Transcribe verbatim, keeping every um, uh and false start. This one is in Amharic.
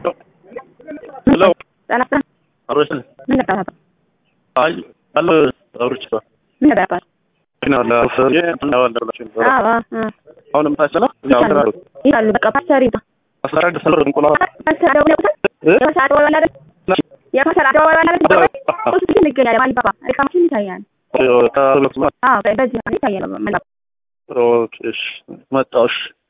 ሄሎ ሰላም አሮሽ ምን ነበር? አይ አለ አሮሽ ምን ነበር? እኔ አለ አሮሽ ነው አለላችሁ አዎ አሁንም ታሰላ ያው ተራሩ ይላሉ በቃ ፓስተር ይታ አስራ አንድ ሰለር እንቆላ ፓስተር ደውለው የማሳድ ወላ አይደል የማሳድ ወላ አይደል እሱ ትንገኛለ ማለት ባባ ሪካማችን ይታያል አዎ በዚህ ይታያል ማለት ኦኬ መጣሽ